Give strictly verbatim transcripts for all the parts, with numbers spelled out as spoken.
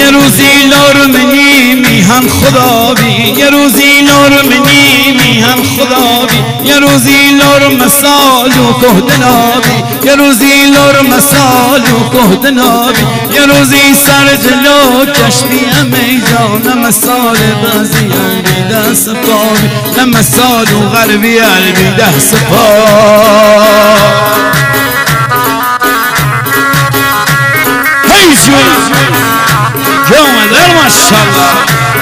یه روزی لرمنی میهن خدا بی، یه روزی لرمنی میهن خدا بی، یه روزی لرم سال و کهدنابی، یه روزی لرم سال و کهدنابی، یه روزی سر جلو کشتی امی جان مثال بازی بی دست پاوی، مثال و غربی بی دست پا. جامدر ماشاءالله.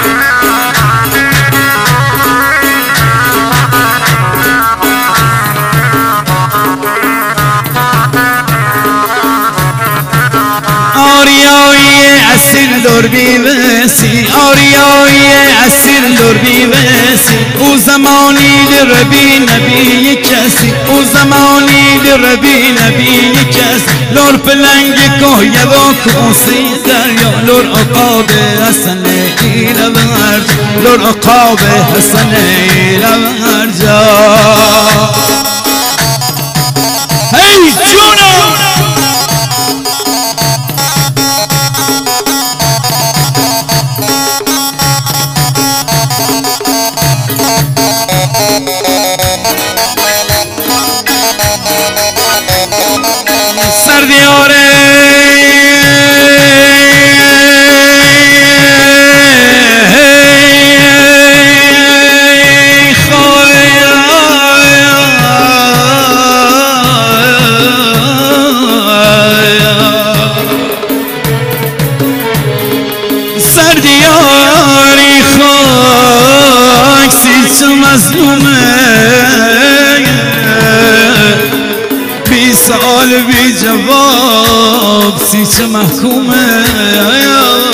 آریایی اسیر دور بیوسی، آریایی اسیر دور بیوسی، او زمانی در بی نبی کسی، او زمانی در بی نبی کسی، لور پلنگ کویه و کوسی دریا، لور عقاب حسن ایره برج، لور عقاب حسن ایره برجا. هی جونو سردیاره سردیاری خاک سیچ مظلومه، سال بی جواب سیچ محکومه.